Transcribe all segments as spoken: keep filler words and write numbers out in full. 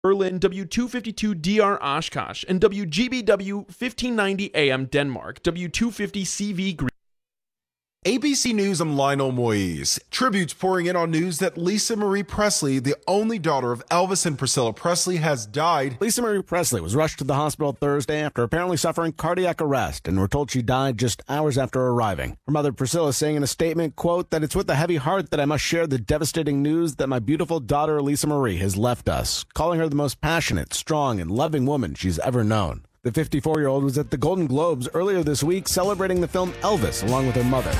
Berlin, W two fifty-two D R Oshkosh, and W G B W fifteen ninety A M Denmark, W two fifty C V Green. A B C News, I'm Lionel Moise. Tributes pouring in on news that Lisa Marie Presley, the only daughter of Elvis and Priscilla Presley, has died. Lisa Marie Presley was rushed to the hospital Thursday after apparently suffering cardiac arrest, and we're told she died just hours after arriving. Her mother Priscilla saying in a statement, quote, that it's with a heavy heart that I must share the devastating news that my beautiful daughter Lisa Marie has left us, calling her the most passionate, strong, and loving woman she's ever known. The fifty-four-year-old was at the Golden Globes earlier this week celebrating the film Elvis along with her mother.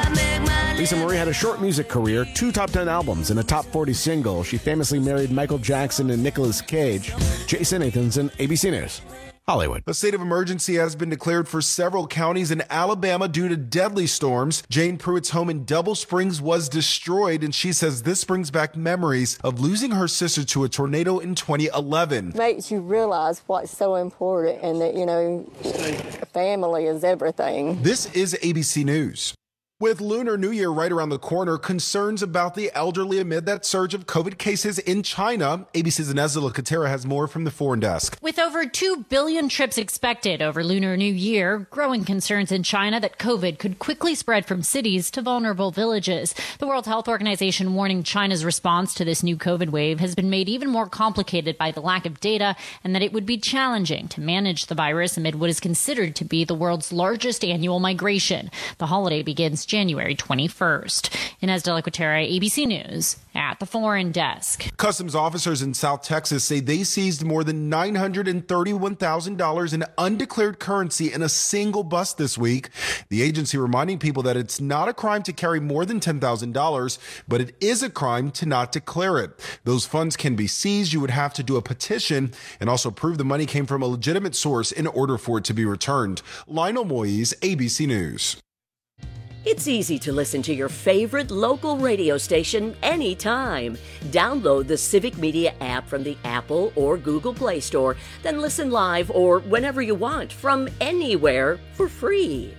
Lisa Marie had a short music career, two top ten albums, and a top forty single. She famously married Michael Jackson and Nicolas Cage. Jason Nathanson, A B C News, Hollywood. A state of emergency has been declared for several counties in Alabama due to deadly storms. Jane Pruitt's home in Double Springs was destroyed, and she says this brings back memories of losing her sister to a tornado in twenty eleven. Makes you realize what's so important and that, you know, family is everything. This is A B C News. With Lunar New Year right around the corner, concerns about the elderly amid that surge of COVID cases in China. A B C's Inez de la Catera has more from the foreign desk. With over two billion trips expected over Lunar New Year, growing concerns in China that COVID could quickly spread from cities to vulnerable villages. The World Health Organization warning China's response to this new COVID wave has been made even more complicated by the lack of data and that it would be challenging to manage the virus amid what is considered to be the world's largest annual migration. The holiday begins January twenty-first. Inez de la Catera, A B C News, at the foreign desk. Customs officers in South Texas say they seized more than nine hundred thirty-one thousand dollars in undeclared currency in a single bust this week. The agency reminding people that it's not a crime to carry more than ten thousand dollars, but it is a crime to not declare it. Those funds can be seized. You would have to do a petition and also prove the money came from a legitimate source in order for it to be returned. Lionel Moise, A B C News. It's easy to listen to your favorite local radio station anytime. Download the Civic Media app from the Apple or Google Play Store, then listen live or whenever you want from anywhere for free.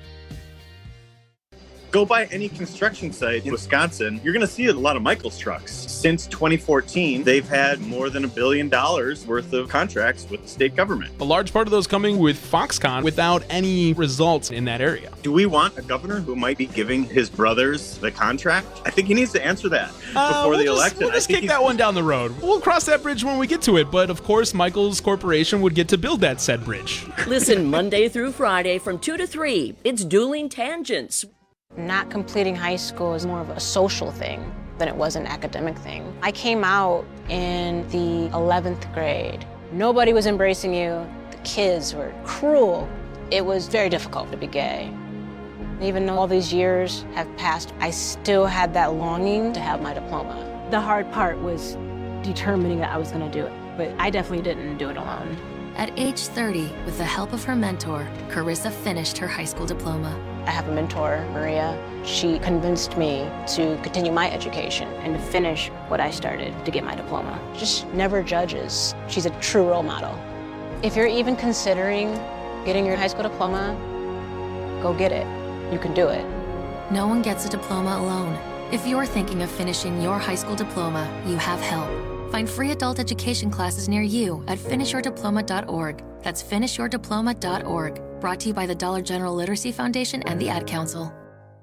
Go by any construction site in Wisconsin, you're going to see a lot of Michaels trucks. Since twenty fourteen, they've had more than a billion dollars worth of contracts with the state government. A large part of those coming with Foxconn without any results in that area. Do we want a governor who might be giving his brothers the contract? I think he needs to answer that uh, before we'll the just, election. We'll just kick that one down the road. We'll cross that bridge when we get to it. But of course, Michaels Corporation would get to build that said bridge. Listen Monday through Friday from two to three. It's Dueling Tangents. Not completing high school is more of a social thing than it was an academic thing. I came out in the eleventh grade. Nobody was embracing you. The kids were cruel. It was very difficult to be gay. Even though all these years have passed, I still had that longing to have my diploma. The hard part was determining that I was going to do it, but I definitely didn't do it alone. At age thirty, with the help of her mentor, Carissa finished her high school diploma. I have a mentor, Maria. She convinced me to continue my education and to finish what I started to get my diploma. Just never judges. She's a true role model. If you're even considering getting your high school diploma, go get it. You can do it. No one gets a diploma alone. If you're thinking of finishing your high school diploma, you have help. Find free adult education classes near you at finish your diploma dot org. That's finish your diploma dot org. Brought to you by the Dollar General Literacy Foundation and the Ad Council.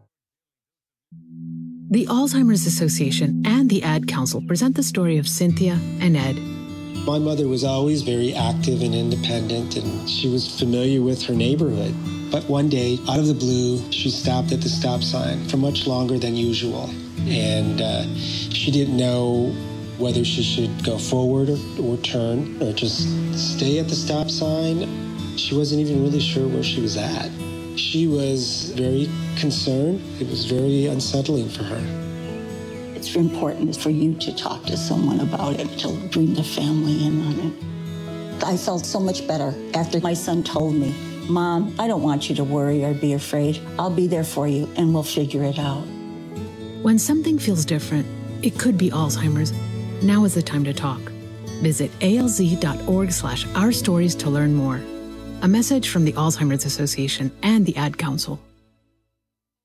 The Alzheimer's Association and the Ad Council present the story of Cynthia and Ed. My mother was always very active and independent, and she was familiar with her neighborhood. But one day, out of the blue, she stopped at the stop sign for much longer than usual. And uh, she didn't know whether she should go forward or, or turn or just stay at the stop sign. She wasn't even really sure where she was at. She was very concerned. It was very unsettling for her. It's important for you to talk to someone about it, to bring the family in on it. I felt so much better after my son told me, Mom, I don't want you to worry or be afraid. I'll be there for you and we'll figure it out. When something feels different, it could be Alzheimer's. Now is the time to talk. Visit alz.org slash our stories to learn more. A message from the Alzheimer's Association and the Ad Council.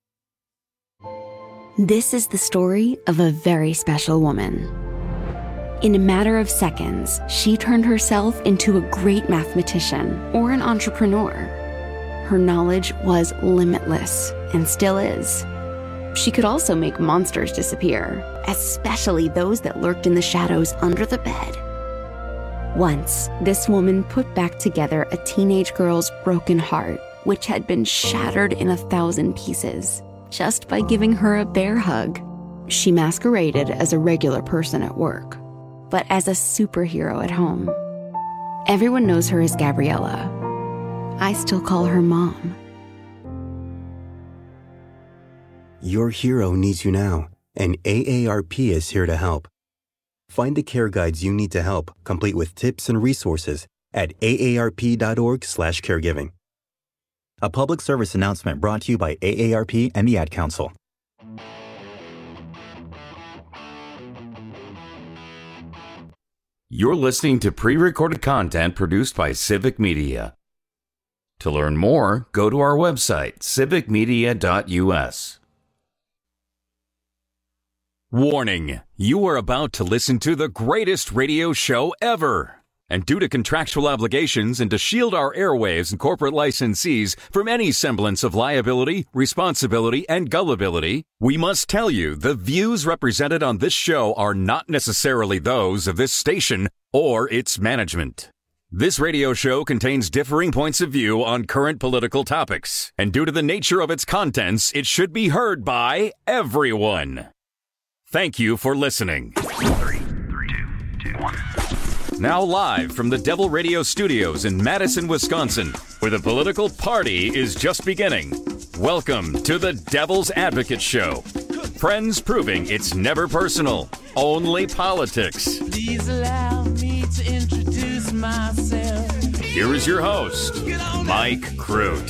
This is the story of a very special woman. In a matter of seconds, she turned herself into a great mathematician or an entrepreneur. Her knowledge was limitless and still is. She could also make monsters disappear, especially those that lurked in the shadows under the bed. Once, this woman put back together a teenage girl's broken heart, which had been shattered in a thousand pieces, just by giving her a bear hug. She masqueraded as a regular person at work, but as a superhero at home. Everyone knows her as Gabriella. I still call her Mom. Your hero needs you now, and A A R P is here to help. Find the care guides you need to help, complete with tips and resources at A A R P dot org slash caregiving. A public service announcement brought to you by A A R P and the Ad Council. You're listening to pre-recorded content produced by Civic Media. To learn more, go to our website, civic media dot U S. Warning, you are about to listen to the greatest radio show ever. And due to contractual obligations and to shield our airwaves and corporate licensees from any semblance of liability, responsibility, and gullibility, we must tell you the views represented on this show are not necessarily those of this station or its management. This radio show contains differing points of view on current political topics, and due to the nature of its contents, it should be heard by everyone. Thank you for listening. Three, three, two, two, one. Now live from the Devil Radio Studios in Madison, Wisconsin, where the political party is just beginning. Welcome to the Devil's Advocate Show. Friends proving it's never personal, only politics. Please allow me to introduce myself. Here is your host, Mike Crute.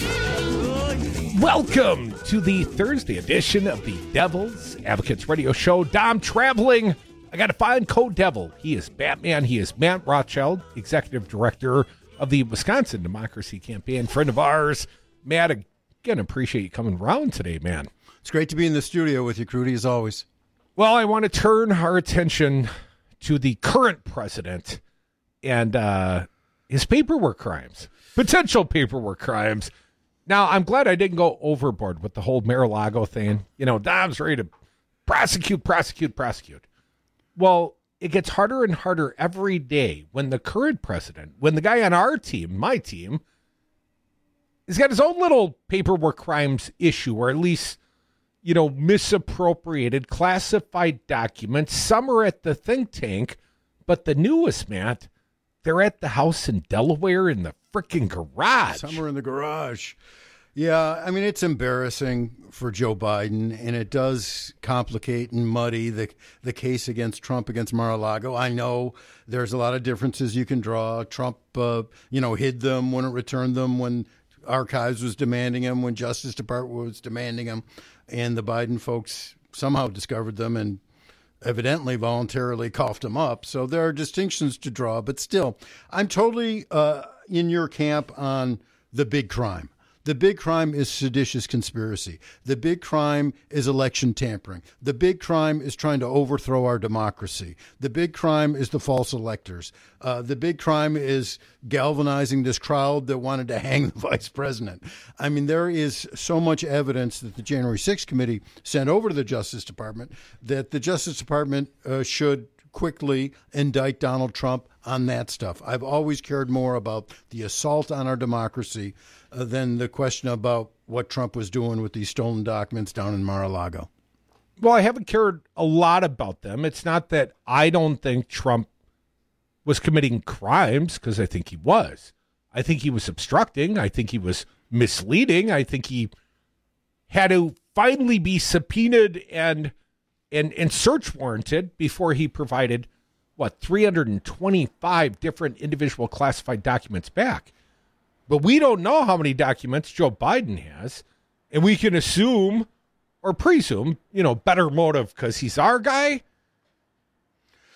Welcome to the Thursday edition of the Devil's Advocates Radio Show. Dom traveling. I got to find Code Devil. He is Batman. He is Matt Rothschild, Executive Director of the Wisconsin Democracy Campaign, friend of ours. Matt, again, appreciate you coming around today, man. It's great to be in the studio with you, Crudy, as always. Well, I want to turn our attention to the current president and uh, his paperwork crimes, potential paperwork crimes. Now, I'm glad I didn't go overboard with the whole Mar-a-Lago thing. You know, Dom's ready to prosecute, prosecute, prosecute. Well, it gets harder and harder every day when the current president, when the guy on our team, my team, has got his own little paperwork crimes issue, or at least, you know, misappropriated classified documents. Some are at the think tank, but the newest, Matt, they're at the house in Delaware in the freaking garage. Some are in the garage. Yeah, I mean, it's embarrassing for Joe Biden, and it does complicate and muddy the the case against Trump against Mar-a-Lago. I know there's a lot of differences you can draw. Trump, uh, you know, hid them, wouldn't return them when Archives was demanding them, when Justice Department was demanding them, and the Biden folks somehow discovered them and evidently voluntarily coughed them up. So there are distinctions to draw, but still, I'm totally uh, in your camp on the big crime. The big crime is seditious conspiracy. The big crime is election tampering. The big crime is trying to overthrow our democracy. The big crime is the false electors. Uh, the big crime is galvanizing this crowd that wanted to hang the vice president. I mean, there is so much evidence that the January sixth committee sent over to the Justice Department that the Justice Department uh, should quickly indict Donald Trump on that stuff. I've always cared more about the assault on our democracy uh, than the question about what Trump was doing with these stolen documents down in Mar-a-Lago. Well, I haven't cared a lot about them. It's not that I don't think Trump was committing crimes, because I think he was. I think he was obstructing. I think he was misleading. I think he had to finally be subpoenaed and and and search warranted before he provided, what, three hundred twenty-five different individual classified documents back. But we don't know how many documents Joe Biden has, and we can assume or presume, you know, better motive because he's our guy.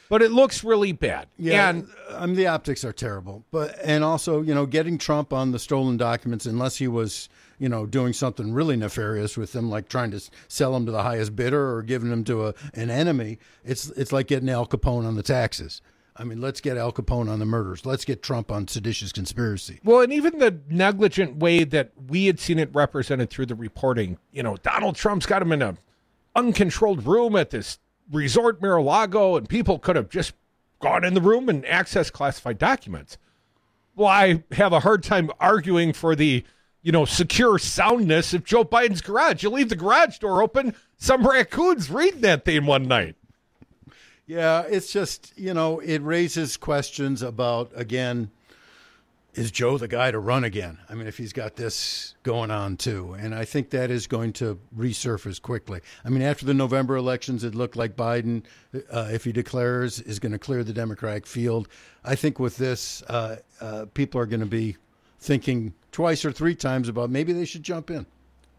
But it looks really bad. Yeah, and I mean, the optics are terrible. But and also, you know, getting Trump on the stolen documents, unless he was, you know, doing something really nefarious with them, like trying to sell them to the highest bidder or giving them to a, an enemy, it's it's like getting Al Capone on the taxes. I mean, let's get Al Capone on the murders. Let's get Trump on seditious conspiracy. Well, and even the negligent way that we had seen it represented through the reporting, you know, Donald Trump's got him in a uncontrolled room at this resort Mar-a-Lago, and people could have just gone in the room and accessed classified documents. Well, I have a hard time arguing for the, you know, secure soundness of Joe Biden's garage. You leave the garage door open, some raccoons reading that thing one night. Yeah, it's just, you know, it raises questions about, again, is Joe the guy to run again? I mean, if he's got this going on, too. And I think that is going to resurface quickly. I mean, after the November elections, it looked like Biden, uh, if he declares, is going to clear the Democratic field. I think with this, uh, uh, people are going to be thinking twice or three times about maybe they should jump in.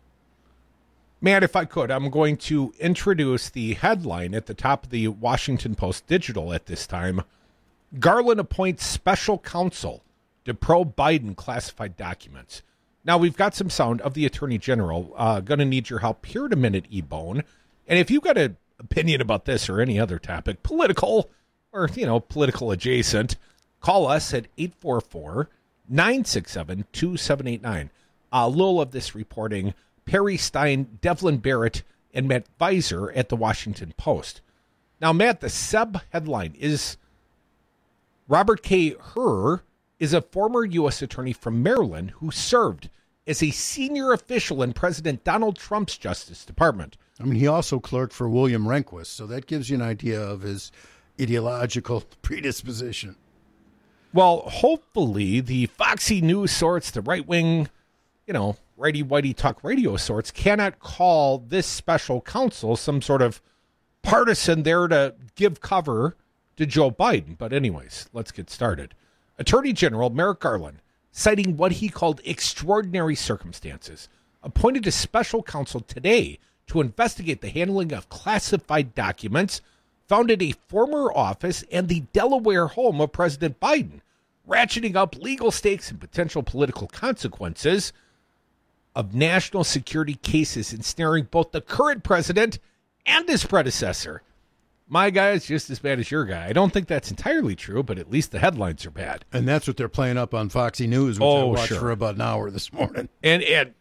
Matt, if I could, I'm going to introduce the headline at the top of the Washington Post Digital at this time. Garland appoints special counsel to probe Biden classified documents. Now, we've got some sound of the Attorney General. Uh, going to need your help here in a minute, E-Bone. And if you've got an opinion about this or any other topic, political or, you know, political adjacent, call us at eight four four, nine six seven, two seven eight nine. A little of this reporting, Perry Stein, Devlin Barrett, and Matt Weiser at the Washington Post. Now, Matt, the sub-headline is Robert K. Hur is a former U S attorney from Maryland who served as a senior official in President Donald Trump's Justice Department. I mean, he also clerked for William Rehnquist, so that gives you an idea of his ideological predisposition. Well, hopefully the Foxy News sorts, the right-wing, you know, righty-whitey talk radio sorts, cannot call this special counsel some sort of partisan there to give cover to Joe Biden. But anyways, let's get started. Attorney General Merrick Garland, citing what he called extraordinary circumstances, appointed a special counsel today to investigate the handling of classified documents found at a former office and the Delaware home of President Biden, ratcheting up legal stakes and potential political consequences of national security cases ensnaring both the current president and his predecessor. My guy is just as bad as your guy. I don't think that's entirely true, but at least the headlines are bad. And that's what they're playing up on Foxy News, which oh, I watched sure. for about an hour this morning. And, and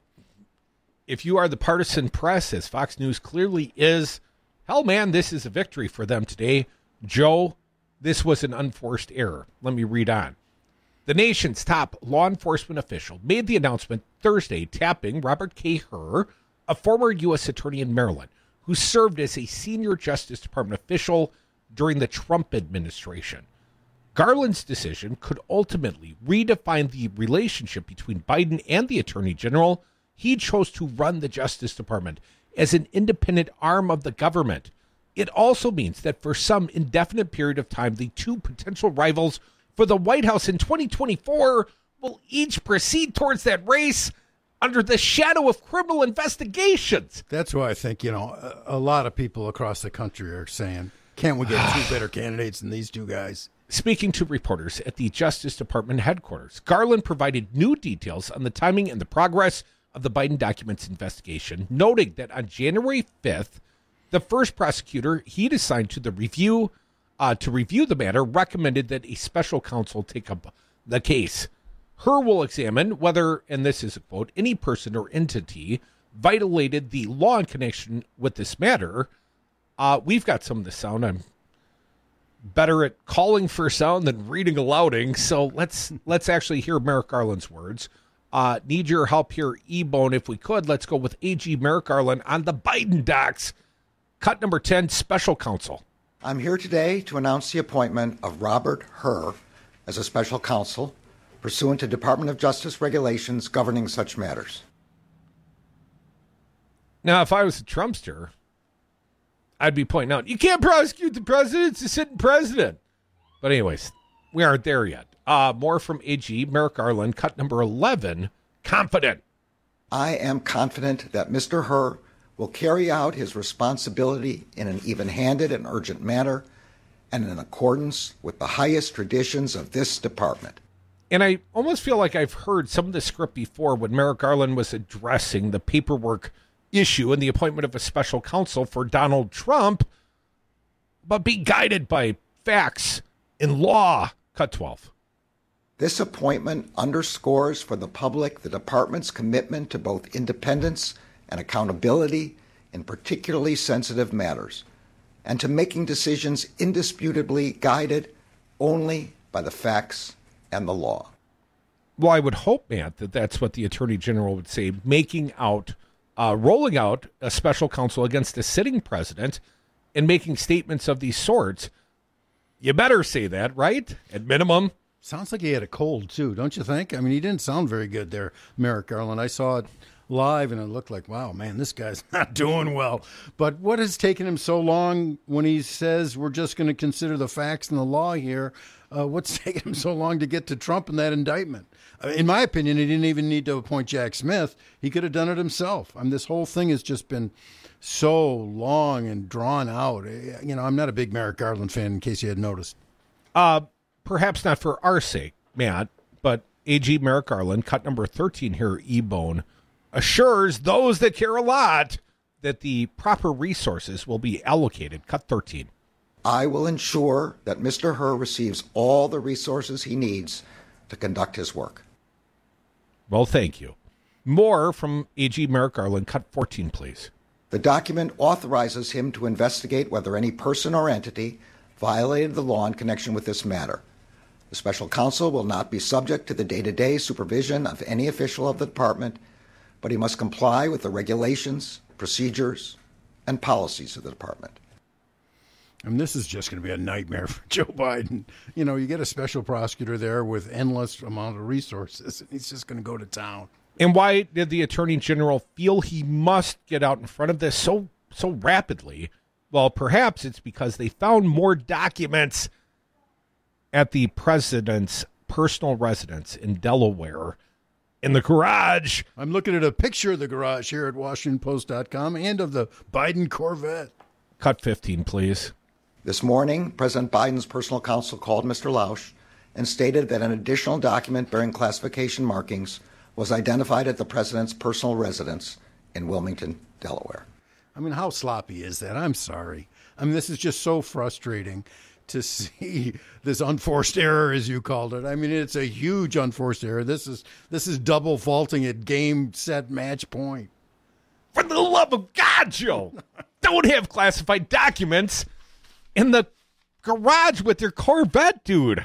if you are the partisan press, as Fox News clearly is, hell, man, this is a victory for them today. Joe, this was an unforced error. Let me read on. The nation's top law enforcement official made the announcement Thursday, tapping Robert K. Hur, a former U S attorney in Maryland, who served as a senior Justice Department official during the Trump administration. Garland's decision could ultimately redefine the relationship between Biden and the Attorney General. He chose to run the Justice Department as an independent arm of the government. It also means that for some indefinite period of time, the two potential rivals for the White House in twenty twenty-four will each proceed towards that race under the shadow of criminal investigations. That's why I think, you know, a, a lot of people across the country are saying, can't we get two better candidates than these two guys? Speaking to reporters at the Justice Department headquarters, Garland provided new details on the timing and the progress of the Biden documents investigation, noting that on January fifth, the first prosecutor he'd assigned to the review uh, to review the matter recommended that a special counsel take up the case. Hur will examine whether, and this is a quote, any person or entity violated the law in connection with this matter. Uh, we've got some of the sound. I'm better at calling for sound than reading alouding, so let's let's actually hear Merrick Garland's words. Uh, need your help here, E-Bone, if we could. Let's go with A G Merrick Garland on the Biden docs. Cut number ten, special counsel. I'm here today to announce the appointment of Robert Hur as a special counsel pursuant to Department of Justice regulations governing such matters. Now, if I was a Trumpster, I'd be pointing out, you can't prosecute the president, it's a sitting president. But anyways, we aren't there yet. Uh, more from A G Merrick Garland, cut number eleven, confident. I am confident that Mister Hur will carry out his responsibility in an even-handed and urgent manner, and in accordance with the highest traditions of this department. And I almost feel like I've heard some of the script before when Merrick Garland was addressing the paperwork issue and the appointment of a special counsel for Donald Trump, but be guided by facts and law. Cut twelve. This appointment underscores for the public the department's commitment to both independence and accountability in particularly sensitive matters, and to making decisions indisputably guided only by the facts and the law. Well, I would hope, Matt, that that's what the Attorney General would say, making out, uh, rolling out a special counsel against a sitting president and making statements of these sorts. You better say that, right? At minimum. Sounds like he had a cold, too, don't you think? I mean, he didn't sound very good there, Merrick Garland. I saw it live, and it looked like, wow, man, this guy's not doing well. But what has taken him so long when he says we're just going to consider the facts and the law here? Uh, what's taking him so long to get to Trump in that indictment? Uh, in my opinion, he didn't even need to appoint Jack Smith. He could have done it himself. I mean, this whole thing has just been so long and drawn out. You know, I'm not a big Merrick Garland fan, in case you had noticed. Uh, perhaps not for our sake, Matt, but A G Merrick Garland, cut number thirteen here, E-Bone, assures those that care a lot that the proper resources will be allocated. Cut thirteen. I will ensure that Mister Hur receives all the resources he needs to conduct his work. Well, thank you. More from A G Merrick Garland. Cut fourteen, please. The document authorizes him to investigate whether any person or entity violated the law in connection with this matter. The special counsel will not be subject to the day-to-day supervision of any official of the department, but he must comply with the regulations, procedures, and policies of the department. I mean, this is just going to be a nightmare for Joe Biden. You know, you get a special prosecutor there with endless amount of resources, and he's just going to go to town. And why did the Attorney General feel he must get out in front of this so so rapidly? Well, perhaps it's because they found more documents at the president's personal residence in Delaware in the garage. I'm looking at a picture of the garage here at Washington Post dot com and of the Biden Corvette. Cut fifteen, please. This morning, President Biden's personal counsel called Mister Lausch and stated that an additional document bearing classification markings was identified at the president's personal residence in Wilmington, Delaware. I mean, how sloppy is that? I'm sorry. I mean, this is just so frustrating to see this unforced error, as you called it. I mean, it's a huge unforced error. This is this is double faulting at game, set, match point. For the love of God, Joe, don't have classified documents in the garage with your Corvette, dude.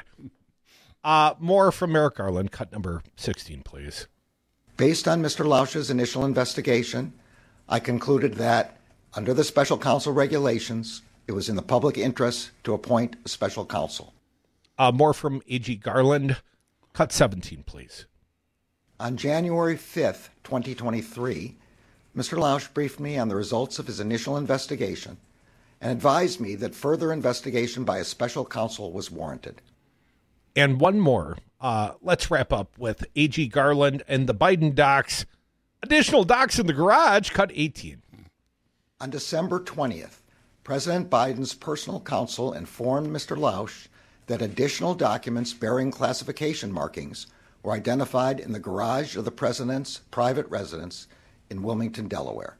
Uh, more from Merrick Garland. Cut number sixteen, please. Based on Mister Lausch's initial investigation, I concluded that, under the special counsel regulations, it was in the public interest to appoint a special counsel. Uh, more from A G Garland. Cut seventeen, please. On January fifth, twenty twenty-three, Mister Lausch briefed me on the results of his initial investigation and advised me that further investigation by a special counsel was warranted. And one more. Uh, let's wrap up with A G Garland and the Biden docs. Additional docs in the garage. Cut eighteen. On December twentieth, President Biden's personal counsel informed Mister Lausch that additional documents bearing classification markings were identified in the garage of the president's private residence in Wilmington, Delaware.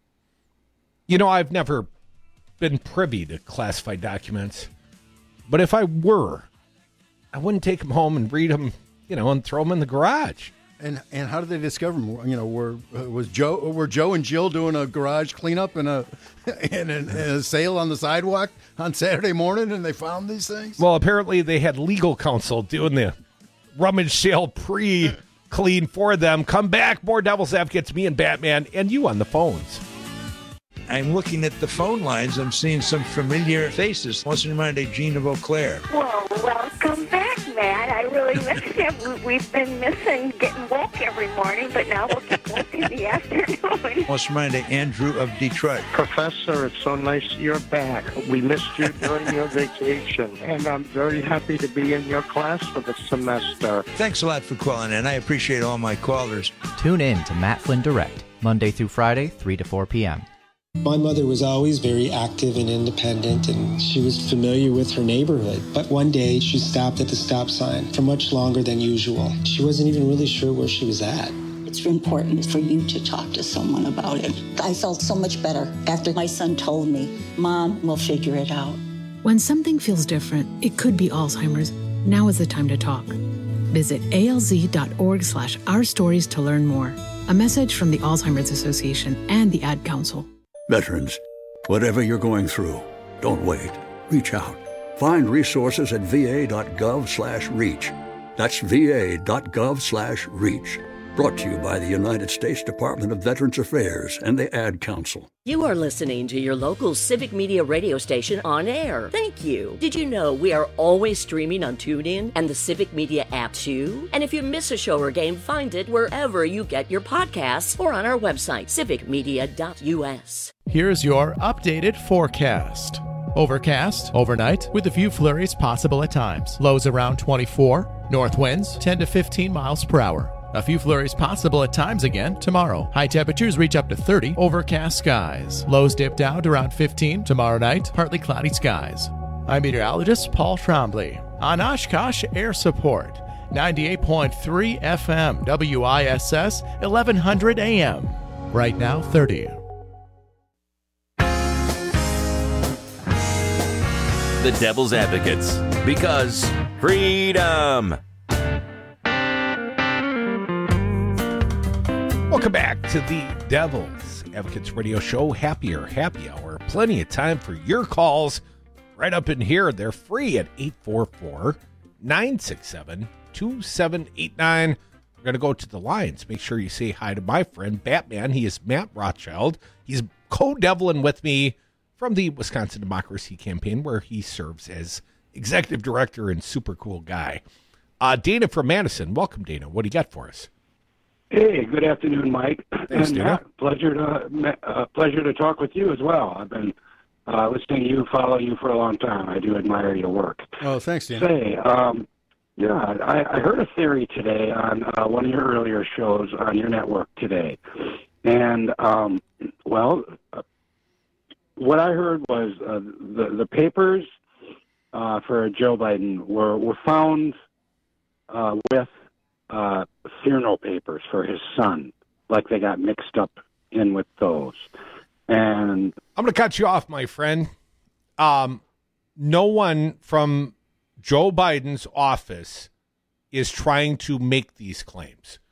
You know, I've never been privy to classified documents, but if I were, I wouldn't take them home and read them, you know, and throw them in the garage. And and how did they discover them? You know, were uh, was Joe were Joe and Jill doing a garage cleanup and a and, and a sale on the sidewalk on Saturday morning, and they found these things? Well, apparently they had legal counsel doing the rummage sale pre-clean for them. Come back, more Devil's Advocates, me and Batman, and you on the phones. I'm looking at the phone lines. I'm seeing some familiar faces. What's in mind of Gene of Eau Claire? Well, welcome back, Matt. I really missed you. We've been missing getting woke every morning, but now we'll get woke in the afternoon. What's in mind of Andrew of Detroit? Professor, it's so nice you're back. We missed you during your vacation, and I'm very happy to be in your class for the semester. Thanks a lot for calling in. I appreciate all my callers. Tune in to Matt Flynn Direct, Monday through Friday, three to four p.m. My mother was always very active and independent, and she was familiar with her neighborhood. But one day, she stopped at the stop sign for much longer than usual. She wasn't even really sure where she was at. It's important for you to talk to someone about it. I felt so much better after my son told me, Mom, we'll figure it out. When something feels different, it could be Alzheimer's. Now is the time to talk. Visit alz.org slash our stories to learn more. A message from the Alzheimer's Association and the Ad Council. Veterans, whatever you're going through, don't wait. Reach out. Find resources at va.gov slash reach. That's va.gov slash reach. Brought to you by the United States Department of Veterans Affairs and the Ad Council. You are listening to your local Civic Media radio station on air. Thank you. Did you know we are always streaming on TuneIn and the Civic Media app too? And if you miss a show or game, find it wherever you get your podcasts or on our website, civic media dot u s. Here's your updated forecast. Overcast overnight with a few flurries possible at times. Lows around twenty-four. North winds ten to fifteen miles per hour. A few flurries possible at times again tomorrow. High temperatures reach up to thirty. Overcast skies. Lows dip down to around fifteen. Tomorrow night, partly cloudy skies. I'm meteorologist Paul Trombley on Oshkosh Air Support. ninety-eight point three F M, W I S S, eleven hundred A M. Right now, thirty. The Devil's Advocates, because freedom. Welcome back to the Devil's Advocates Radio Show. Happier Happy Hour. Plenty of time for your calls right up in here. They're free at eight four four, nine six seven, two seven eight nine. We're going to go to the lines. Make sure you say hi to my friend Batman. He is Matt Rothschild. He's co-deviling with me from the Wisconsin Democracy Campaign, where he serves as executive director and super cool guy. Uh, Dana from Madison. Welcome, Dana. What do you got for us? Hey, good afternoon, Mike. Thanks, and, Dana. uh, pleasure to uh, pleasure to talk with you as well. I've been uh, listening to you, follow you for a long time. I do admire your work. Oh, thanks, Dan. Say, um, yeah, I, I heard a theory today on uh, one of your earlier shows on your network today, and um, well, uh, what I heard was uh, the the papers uh, for Joe Biden were were found uh, with. Uh, funeral papers for his son, like they got mixed up in with those. And I'm going to cut you off, my friend. Um, no one from Joe Biden's office is trying to make these claims.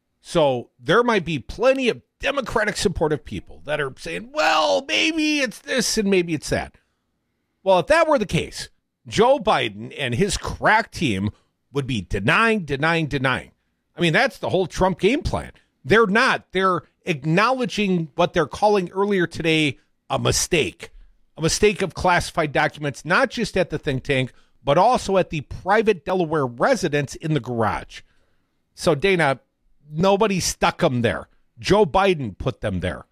So there might be plenty of Democratic supportive people that are saying, well, maybe it's this and maybe it's that. Well, if that were the case, Joe Biden and his crack team would be denying, denying, denying. I mean, that's the whole Trump game plan. They're not. They're acknowledging what they're calling earlier today a mistake. A mistake of classified documents, not just at the think tank, but also at the private Delaware residence in the garage. So, Dana, nobody stuck them there. Joe Biden put them there.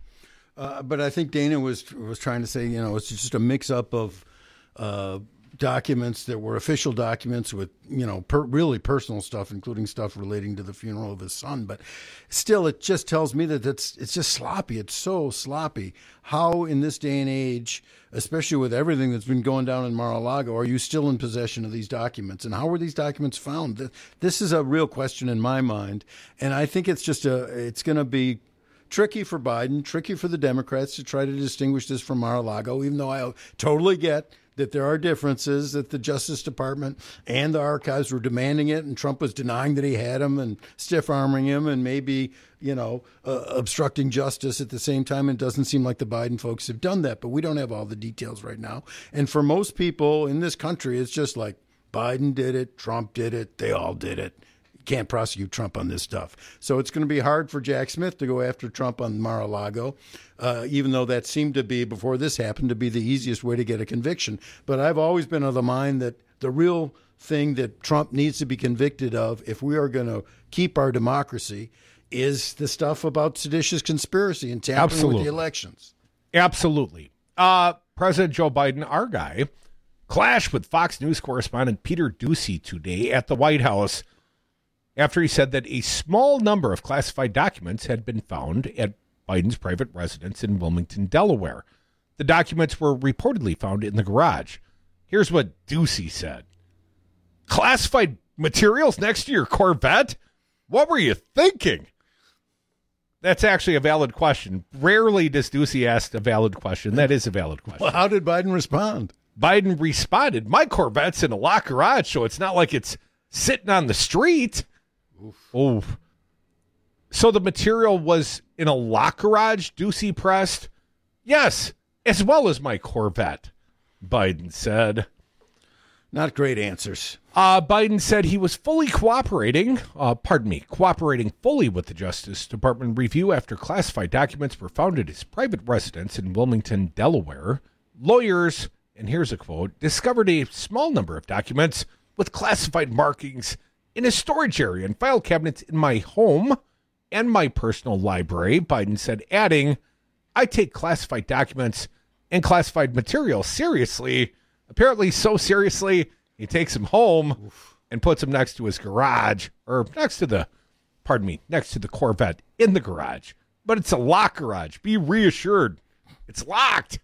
Uh, but I think Dana was was trying to say, you know, it's just a mix-up of uh, documents that were official documents with, you know, per, really personal stuff, including stuff relating to the funeral of his son. But still, it just tells me that it's, it's just sloppy. It's so sloppy. How in this day and age, especially with everything that's been going down in Mar-a-Lago, are you still in possession of these documents? And how were these documents found? This is a real question in my mind. And I think it's just a, it's going to be tricky for Biden, tricky for the Democrats to try to distinguish this from Mar-a-Lago, even though I totally get that there are differences, that the Justice Department and the archives were demanding it, and Trump was denying that he had them and stiff-arming him and maybe, you know, uh, obstructing justice at the same time. It doesn't seem like the Biden folks have done that, but we don't have all the details right now. And for most people in this country, it's just like Biden did it, Trump did it, they all did it. Can't prosecute Trump on this stuff. So it's going to be hard for Jack Smith to go after Trump on Mar-a-Lago, uh, even though that seemed to be, before this happened, to be the easiest way to get a conviction. But I've always been of the mind that the real thing that Trump needs to be convicted of, if we are going to keep our democracy, is the stuff about seditious conspiracy and tampering Absolutely. with the elections. Absolutely. Uh, President Joe Biden, our guy, clashed with Fox News correspondent Peter Doocy today at the White House after he said that a small number of classified documents had been found at Biden's private residence in Wilmington, Delaware. The documents were reportedly found in the garage. Here's what Ducey said. Classified materials next to your Corvette? What were you thinking? That's actually a valid question. Rarely does Ducey ask a valid question. That is a valid question. Well, how did Biden respond? Biden responded, my Corvette's in a locked garage, so it's not like it's sitting on the street. Oof. Oh. So the material was in a locked garage, Ducey pressed? Yes, as well as my Corvette, Biden said. Not great answers. Uh, Biden said he was fully cooperating, uh, pardon me, cooperating fully with the Justice Department review after classified documents were found at his private residence in Wilmington, Delaware. Lawyers, and here's a quote, discovered a small number of documents with classified markings in a storage area and file cabinets in my home and my personal library, Biden said, adding, I take classified documents and classified material seriously. Apparently so seriously, he takes them home Oof. and puts them next to his garage, or next to the, pardon me, next to the Corvette in the garage. But it's a locked garage. Be reassured. It's locked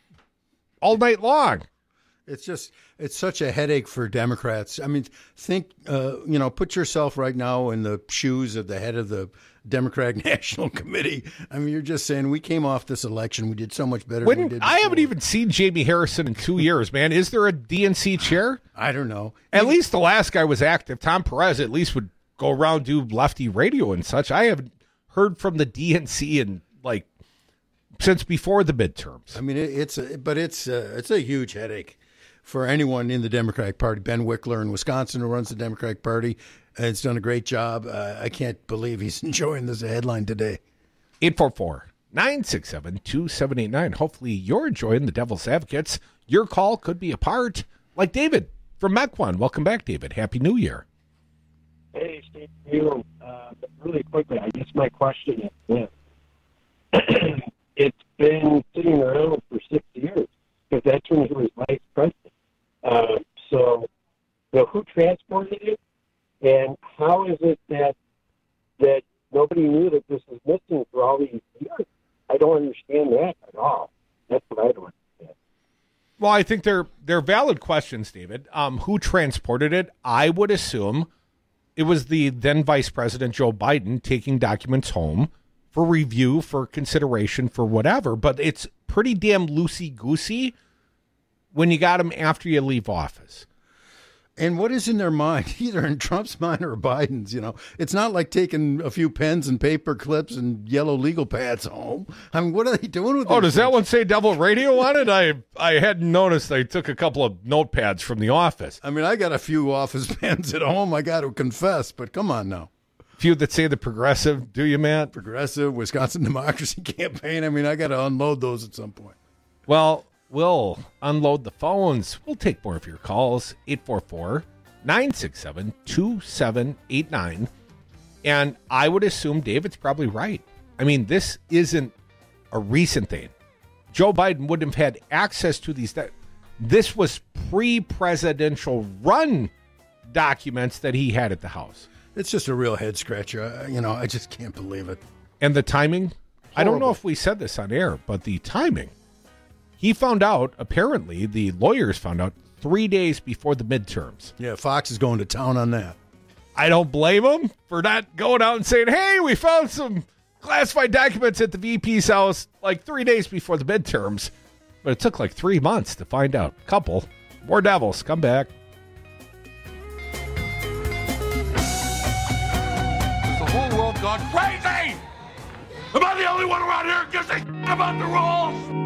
all night long. It's just, it's such a headache for Democrats. I mean, think, uh, you know, put yourself right now in the shoes of the head of the Democratic National Committee. I mean, you're just saying, we came off this election. We did so much better when, than we did before. I haven't even seen Jamie Harrison in two years, man. Is there a D N C chair? I don't know. At least the last guy was active. Tom Perez at least would go around, do lefty radio and such. I haven't heard from the D N C in, like, since before the midterms. I mean, it, it's, a, but it's, a, it's a huge headache for anyone in the Democratic Party. Ben Wickler in Wisconsin, who runs the Democratic Party, has done a great job. Uh, I can't believe he's enjoying this headline today. eight four four, nine six seven, two seven eight nine. Hopefully you're enjoying the Devil's Advocates. Your call could be a part, like David from Mequon. Welcome back, David. Happy New Year. Hey, Steve. You, uh, really quickly, I guess my question is this. It's been sitting around for six years, because that's when he was vice president. Uh, so, you know, who transported it, and how is it that that nobody knew that this was missing for all these years? I don't understand that at all. That's what I don't understand. Well, I think they're they're valid questions, David. Um, who transported it? I would assume it was the then Vice President Joe Biden taking documents home for review, for consideration, for whatever. But it's pretty damn loosey-goosey when you got them after you leave office. And what is in their mind, either in Trump's mind or Biden's, you know? It's not like taking a few pens and paper clips and yellow legal pads home. I mean, what are they doing with it? Oh, does that one say Devil Radio on it? I I hadn't noticed. I took a couple of notepads from the office. I mean, I got a few office pens at home, I got to confess, but come on now. Few that say the Progressive, do you, Matt? Progressive, Wisconsin Democracy Campaign. I mean, I got to unload those at some point. Well, we'll unload the phones. We'll take more of your calls. eight four four, nine six seven, two seven eight nine. And I would assume David's probably right. I mean, this isn't a recent thing. Joe Biden wouldn't have had access to these. This was pre-presidential run documents that he had at the House. It's just a real head scratcher. You know, I just can't believe it. And the timing? Horrible. I don't know if we said this on air, but the timing. He found out, apparently, the lawyers found out three days before the midterms. Yeah, Fox is going to town on that. I don't blame him for not going out and saying, hey, we found some classified documents at the V P's house like three days before the midterms. But it took like three months to find out. Couple. More Devils. Come back. The whole world gone crazy! Am I the only one around here who gives a shit about the rules?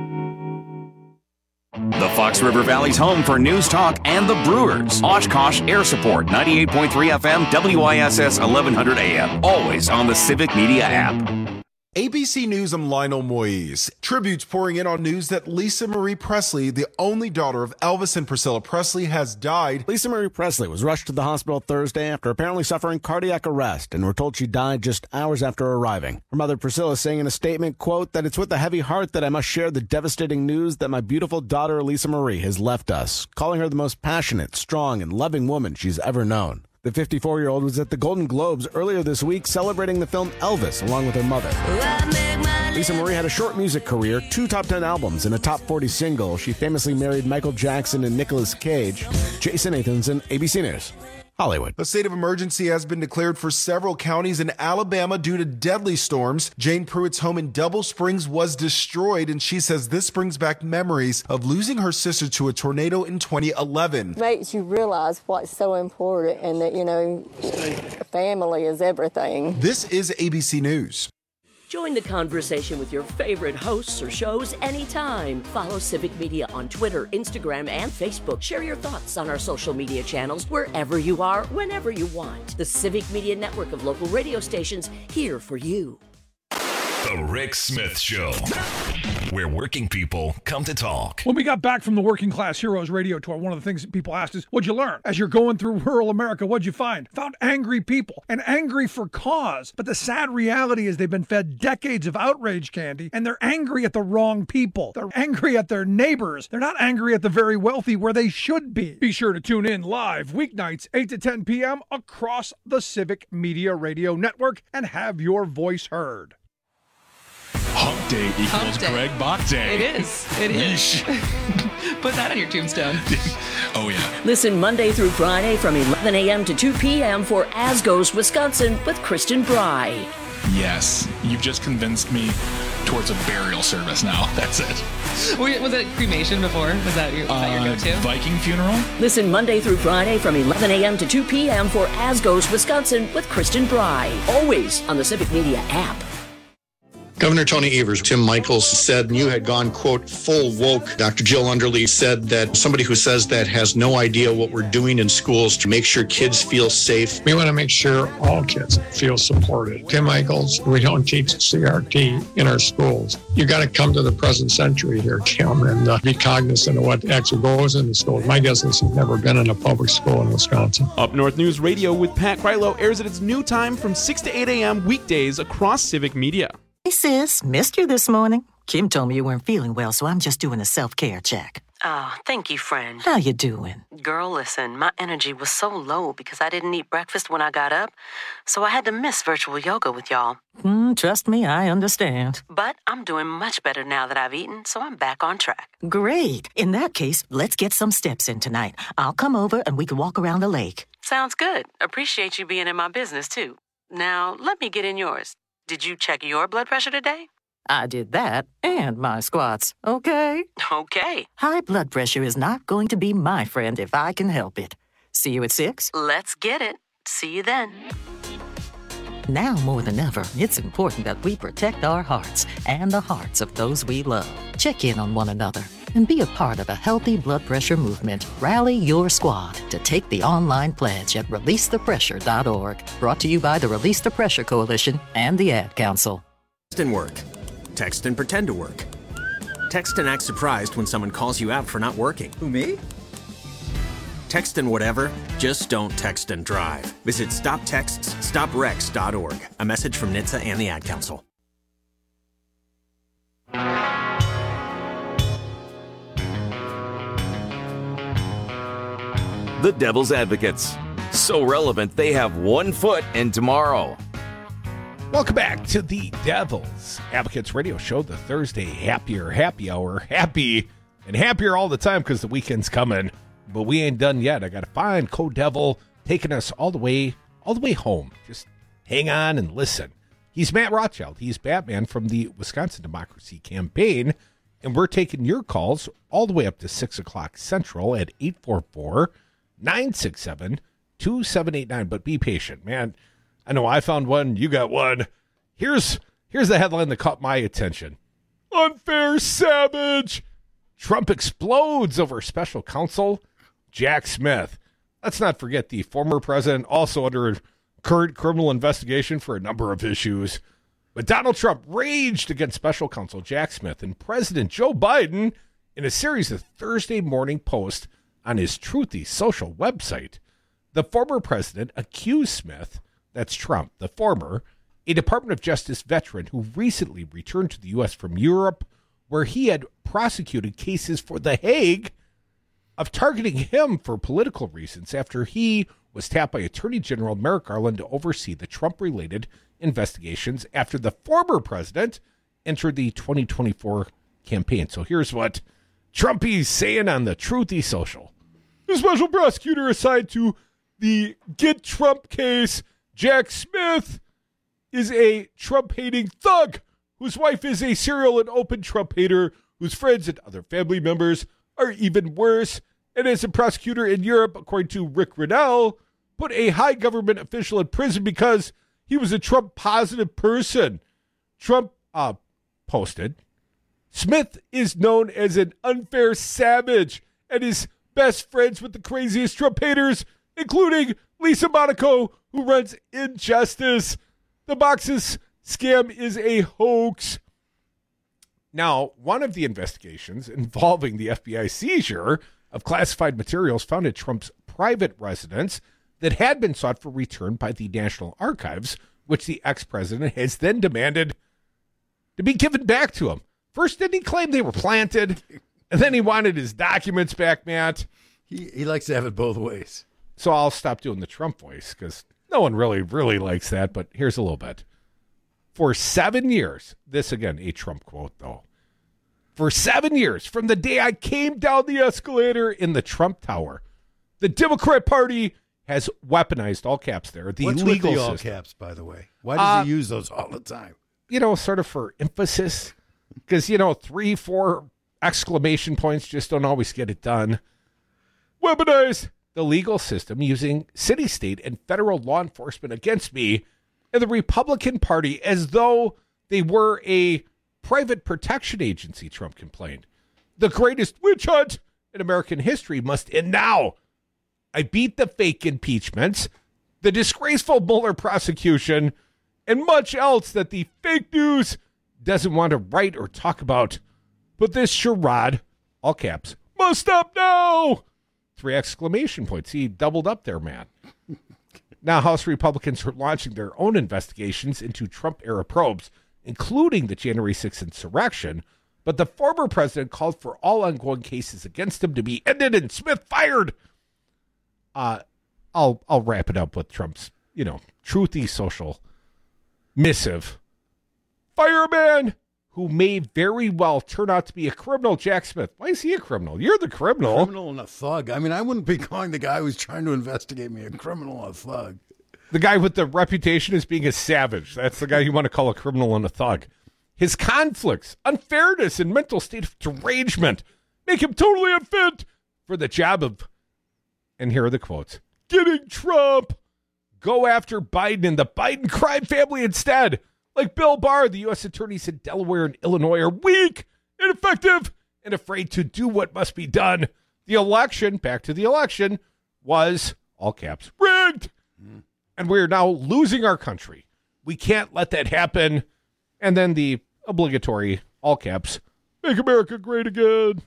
The Fox River Valley's home for news talk and the Brewers. Oshkosh Air Support, ninety-eight point three F M, W I S S eleven hundred A M. Always on the Civic Media app. A B C News, I'm Lionel Moise. Tributes pouring in on news that Lisa Marie Presley, the only daughter of Elvis and Priscilla Presley, has died. Lisa Marie Presley was rushed to the hospital Thursday after apparently suffering cardiac arrest, and we're told she died just hours after arriving. Her mother Priscilla saying in a statement, quote, that it's with a heavy heart that I must share the devastating news that my beautiful daughter Lisa Marie has left us, calling her the most passionate, strong, and loving woman she's ever known. The fifty-four-year-old was at the Golden Globes earlier this week celebrating the film Elvis along with her mother. Lisa Marie had a short music career, two top ten albums, and a top forty single. She famously married Michael Jackson and Nicolas Cage. Jason Nathanson, A B C News. Hollywood. A state of emergency has been declared for several counties in Alabama due to deadly storms. Jane Pruitt's home in Double Springs was destroyed, and she says this brings back memories of losing her sister to a tornado in twenty eleven. Makes you realize what's so important and that, you know, family is everything. This is A B C News. Join the conversation with your favorite hosts or shows anytime. Follow Civic Media on Twitter, Instagram, and Facebook. Share your thoughts on our social media channels wherever you are, whenever you want. The Civic Media network of local radio stations here for you. The Rick Smith Show, where working people come to talk. When we got back from the Working Class Heroes radio tour, one of the things that people asked is, what'd you learn? As you're going through rural America, what'd you find? Found angry people, and angry for cause. But the sad reality is they've been fed decades of outrage candy, and they're angry at the wrong people. They're angry at their neighbors. They're not angry at the very wealthy where they should be. Be sure to tune in live weeknights, eight to ten p.m. across the Civic Media Radio Network and have your voice heard. Hump Day equals Hump Day. Greg Bach Day. It is. It is. Put that on your tombstone. Oh, yeah. Listen Monday through Friday from eleven a.m. to two p.m. for As Goes Wisconsin with Kristen Bry. Yes. You've just convinced me towards a burial service now. That's it. Wait, was it cremation before? Was that your, was that your Uh, go-to? Viking funeral? Listen Monday through Friday from eleven a.m. to two p.m. for As Goes Wisconsin with Kristen Bry. Always on the Civic Media app. Governor Tony Evers, Tim Michaels said you had gone, quote, full woke. Doctor Jill Underly said that somebody who says that has no idea what we're doing in schools to make sure kids feel safe. We want to make sure all kids feel supported. Tim Michaels, we don't teach C R T in our schools. You got to come to the present century here, Tim, and uh, be cognizant of what actually goes in the schools. My guess is you've never been in a public school in Wisconsin. Up North News Radio with Pat Krylo airs at its new time from six to eight a.m. weekdays across Civic Media. Hey, sis, missed you this morning. Kim told me you weren't feeling well, so I'm just doing a self-care check. Oh, thank you, friend. How you doing? Girl, listen, my energy was so low because I didn't eat breakfast when I got up, so I had to miss virtual yoga with y'all. Mm, trust me, I understand. But I'm doing much better now that I've eaten, so I'm back on track. Great. In that case, let's get some steps in tonight. I'll come over and we can walk around the lake. Sounds good. Appreciate you being in my business, too. Now, let me get in yours. Did you check your blood pressure today? I did that and my squats, okay? Okay. High blood pressure is not going to be my friend if I can help it. See you at six? Let's get it. See you then. Now more than ever, it's important that we protect our hearts and the hearts of those we love. Check in on one another and be a part of a healthy blood pressure movement. Rally your squad to take the online pledge at release the pressure dot org. Brought to you by the Release the Pressure Coalition and the Ad Council. Text and work. Text and pretend to work. Text and act surprised when someone calls you out for not working. Who, me? Text and whatever, just don't text and drive. Visit stop texts stop wrecks dot org. A message from N H T S A and the Ad Council. The Devil's Advocates. So relevant, they have one foot in tomorrow. Welcome back to the Devil's Advocates Radio Show, the Thursday Happier Happy Hour. Happy and happier all the time because the weekend's coming, but we ain't done yet. I got to find Co-Devil taking us all the way, all the way home. Just hang on and listen. He's Matt Rothschild. He's Batman from the Wisconsin Democracy Campaign, and we're taking your calls all the way up to six o'clock Central at eight four four, nine six seven, two seven eight nine. But be patient, man. I know I found one. You got one. Here's here's the headline that caught my attention. Unfair savage. Trump explodes over special counsel Jack Smith. Let's not forget the former president, also under current criminal investigation for a number of issues. But Donald Trump raged against special counsel Jack Smith, and President Joe Biden, in a series of Thursday morning posts on his Truthy social website, the former president accused Smith, that's Trump, the former, a Department of Justice veteran who recently returned to the U S from Europe, where he had prosecuted cases for The Hague, of targeting him for political reasons after he was tapped by Attorney General Merrick Garland to oversee the Trump-related investigations after the former president entered the twenty twenty-four campaign. So here's what Trumpy's saying on the Truthy Social. The special prosecutor assigned to the Get Trump case, Jack Smith, is a Trump-hating thug whose wife is a serial and open Trump hater, whose friends and other family members are even worse. And as a prosecutor in Europe, according to Rick Riddell, put a high government official in prison because he was a Trump-positive person. Trump uh, posted, Smith is known as an unfair savage and is best friends with the craziest Trump haters, including Lisa Monaco, who runs Injustice. The Boxes scam is a hoax. Now, one of the investigations involving the F B I seizure of classified materials found at Trump's private residence that had been sought for return by the National Archives, which the ex-president has then demanded to be given back to him. First, didn't he claim they were planted? And then he wanted his documents back, Matt. He, he likes to have it both ways. So I'll stop doing the Trump voice because no one really, really likes that. But here's a little bit. For seven years, this again, a Trump quote, though. For seven years, from the day I came down the escalator in the Trump Tower, the Democrat Party has weaponized, all caps there, the What's legal with the all system. caps, by the way? Why does Uh, he use those all the time? You know, sort of for emphasis. Because, you know, three, four exclamation points just don't always get it done. Weaponize the legal system using city, state, and federal law enforcement against me and the Republican Party as though they were a private protection agency, Trump complained. The greatest witch hunt in American history must end now. I beat the fake impeachments, the disgraceful Mueller prosecution, and much else that the fake news doesn't want to write or talk about. But this charade, all caps, must stop now. Three exclamation points. He doubled up there, man. Now, House Republicans are launching their own investigations into Trump-era probes, including the January sixth insurrection, but the former president called for all ongoing cases against him to be ended and Smith fired. Uh, I'll I'll wrap it up with Trump's, you know, Truthy Social missive. Fire a man who may very well turn out to be a criminal, Jack Smith. Why is he a criminal? You're the criminal. Criminal and a thug. I mean, I wouldn't be calling the guy who's trying to investigate me a criminal or a thug. The guy with the reputation as being a savage. That's the guy you want to call a criminal and a thug. His conflicts, unfairness, and mental state of derangement make him totally unfit for the job of, and here are the quotes, getting Trump. Go after Biden and the Biden crime family instead. Like Bill Barr, the U S attorneys in Delaware and Illinois are weak, ineffective, and afraid to do what must be done. The election, back to the election, was, all caps, rigged. Mm. And we're now losing our country. We can't let that happen. And then the obligatory, all caps, make America great again.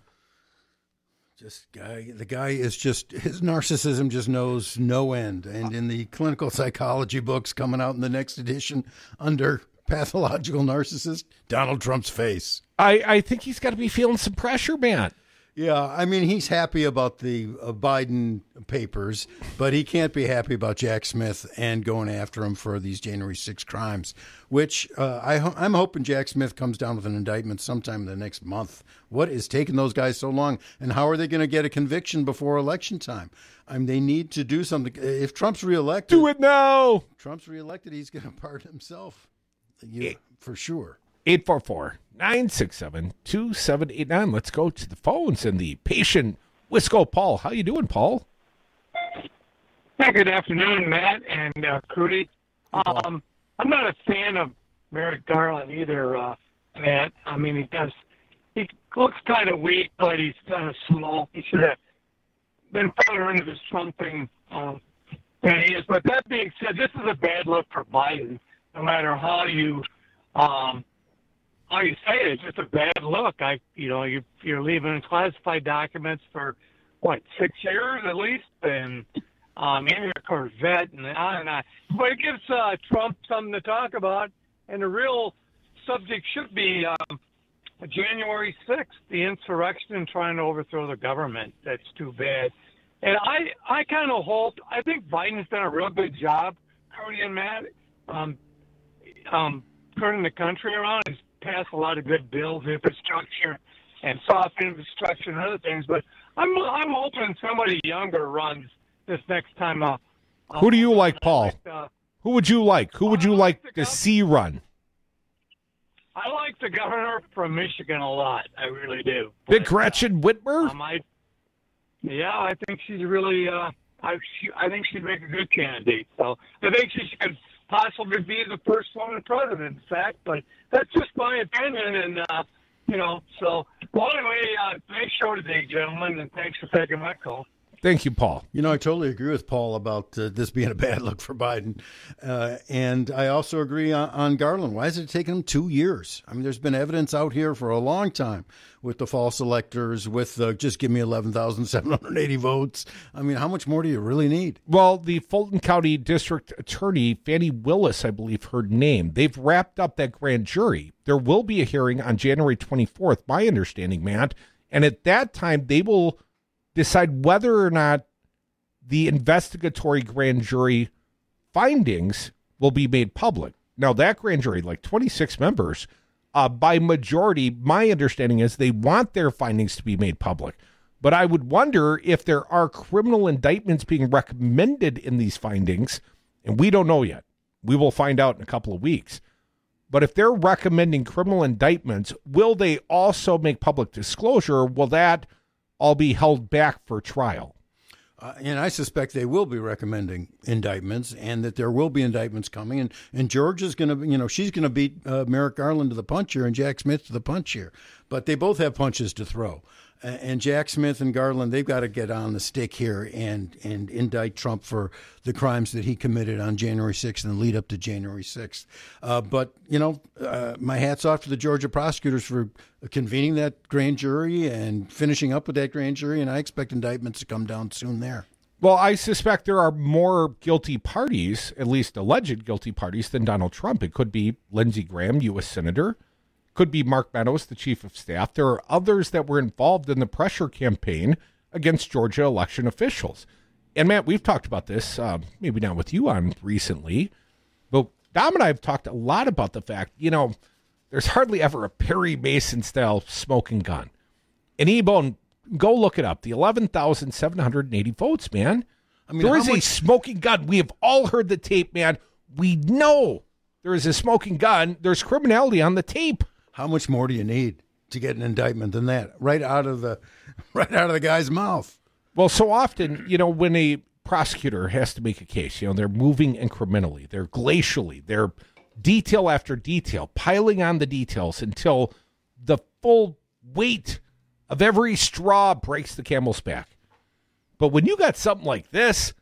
Just guy, the guy is just, his narcissism just knows no end. And in the clinical psychology books coming out in the next edition under pathological narcissist, Donald Trump's face. I, I think he's got to be feeling some pressure, man. Yeah, I mean, he's happy about the uh, Biden papers, but he can't be happy about Jack Smith and going after him for these January sixth crimes, which uh, I ho- I'm hoping Jack Smith comes down with an indictment sometime in the next month. What is taking those guys so long, and how are they going to get a conviction before election time? I mean, they need to do something. If Trump's reelected... Do it now! Trump's reelected, he's going to pardon himself, you, for sure. eight four four, nine six seven, two seven eight nine. Let's go to the phones and the patient Wisco Paul. How you doing, Paul? Yeah, good afternoon, Matt and uh, Crudy. Um, I'm not a fan of Merrick Garland either, uh, Matt. I mean, he does. He looks kind of weak, but he's kind of small. He should have been further into the trumping um, than he is. But that being said, this is a bad look for Biden, no matter how you um, how you say it. It's just a bad look. I, you know, you, you're leaving classified documents for what, six years at least, and um, in your Corvette, and on and on. But it gives uh, Trump something to talk about, and the real subject should be um, January sixth, the insurrection and trying to overthrow the government. That's too bad. And I, I kind of hope, I think Biden's done a real good job, Cody and Matt, um, um, turning the country around. He's passed a lot of good bills, infrastructure and soft infrastructure and other things. But I'm, I'm hoping somebody younger runs this next time. Uh, Who do you like, Paul? Like, uh, Who would you like? Who would you like to see run? I like the governor from Michigan a lot. I really do. Big Gretchen Whitmer? Um, I, yeah, I think she's really. Uh, I, she, I think she'd make a good candidate. So I think she should possibly be the first woman president. In fact, but that's just my opinion. And uh, you know, so well, anyway, uh, nice show today, gentlemen, and thanks for taking my call. Thank you, Paul. You know, I totally agree with Paul about uh, this being a bad look for Biden. Uh, and I also agree on, on Garland. Why is it taking him two years? I mean, there's been evidence out here for a long time with the false electors, with the just give me eleven thousand seven hundred eighty votes. I mean, how much more do you really need? Well, the Fulton County District Attorney, Fannie Willis, I believe her name, they've wrapped up that grand jury. There will be a hearing on January twenty-fourth, my understanding, Matt. And at that time, they will decide whether or not the investigatory grand jury findings will be made public. Now, that grand jury, like twenty-six members, uh, by majority, my understanding is they want their findings to be made public. But I would wonder if there are criminal indictments being recommended in these findings, and we don't know yet. We will find out in a couple of weeks. But if they're recommending criminal indictments, will they also make public disclosure? Will that all be held back for trial? Uh, and I suspect they will be recommending indictments, and that there will be indictments coming. And, and Georgia's going to, you know, she's going to beat uh, Merrick Garland to the punch here and Jack Smith to the punch here. But they both have punches to throw. Uh, and Jack Smith and Garland, they've got to get on the stick here and, and indict Trump for the crimes that he committed on January sixth and lead up to January sixth. Uh, but, you know, uh, my hat's off to the Georgia prosecutors for convening that grand jury and finishing up with that grand jury, and I expect indictments to come down soon there. Well, I suspect there are more guilty parties, at least alleged guilty parties, than Donald Trump. It could be Lindsey Graham, U S Senator. Could be Mark Meadows, the chief of staff. There are others that were involved in the pressure campaign against Georgia election officials. And, Matt, we've talked about this, uh, maybe not with you on recently, but Dom and I have talked a lot about the fact, you know, there's hardly ever a Perry Mason-style smoking gun. And E-Bone, go look it up. The eleven thousand seven hundred eighty votes, man. I mean, there is much- a smoking gun. We have all heard the tape, man. We know there is a smoking gun. There's criminality on the tape. How much more do you need to get an indictment than that? Right out of the, right out of the guy's mouth. Well, so often, you know, when a prosecutor has to make a case, you know, they're moving incrementally, they're glacially, they're detail after detail, piling on the details until the full weight of every straw breaks the camel's back. But when you got something like this,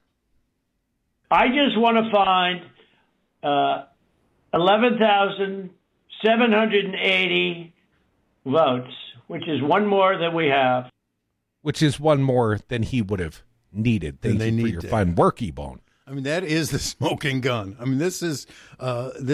I just want to find uh, eleven thousand seven hundred eighty votes, which is one more than we have. Which is one more than he would have needed. Thank you for your fine work, E-Bone. I mean, that is the smoking gun. I mean, this is uh, this